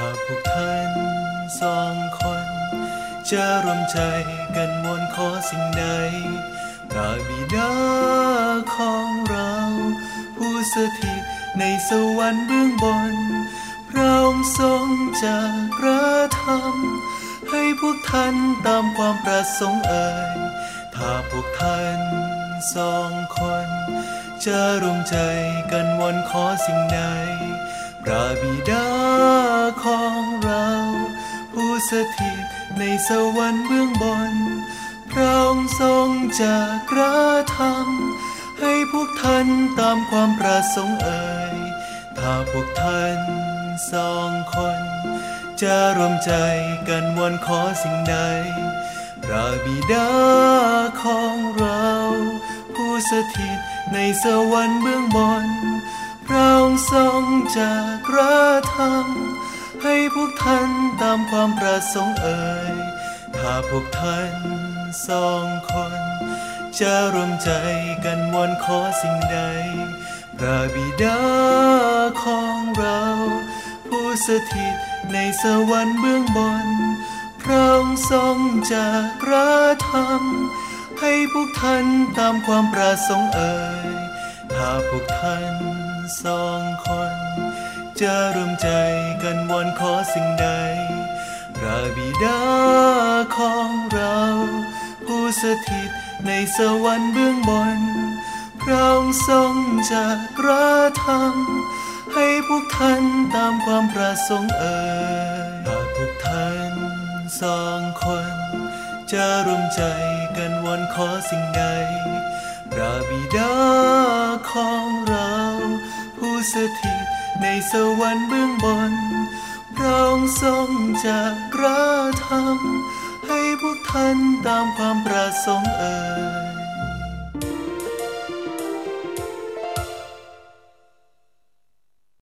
ถ้าพวกท่านสองคนจะรวมใจกันวอนขอสิ่งใดพระบิดาของเราผู้สถิตในสวรรค์เบื้องบนพระองค์ทรงจะกระทำให้พวกท่านตามความประสงค์เอ่ยถ้าพวกท่านสองคนจะรวมใจกันวอนขอสิ่งใดพระบิดาของเราผู้สถิตในสวรรค์เบื้องบนพระองค์ทรงจะกระทำให้พวกท่านตามความประสงค์เอ่ยถ้าพวกท่านสองคนจะรวมใจกันวอนขอสิ่งใดพระบิดาของเราผู้สถิตในสวรรค์เบื้องบนพระองค์ทรงจะกระทำให้พวกท่านตามความประสงค์เอ่ยถ้าพวกท่านสองคนจะรวมใจกันวอนขอสิ่งใดพระบิดาของเราผู้สถิตในสวรรค์เบื้องบนพระองค์ทรงจะกระทำให้พวกท่านตามความประสงค์เอ่ยถ้าพวกท่านสองคนจะรวมใจกันวอนขอสิ่งใดพระบิดาของเราผู้สถิตในสวรรค์เบื้องบนพระองค์ทรงจะกระทำให้พวกท่านตามความประสงค์เอ่ยถ้าพวกท่านสองคนจะรวมใจกันวอนขอสิ่งใดพระบิดาของเราผู้สถิตในสวรรค์เบื้องบนพระองค์ทรงจะกระทำให้พวกท่านตามความประสงค์เอ่ย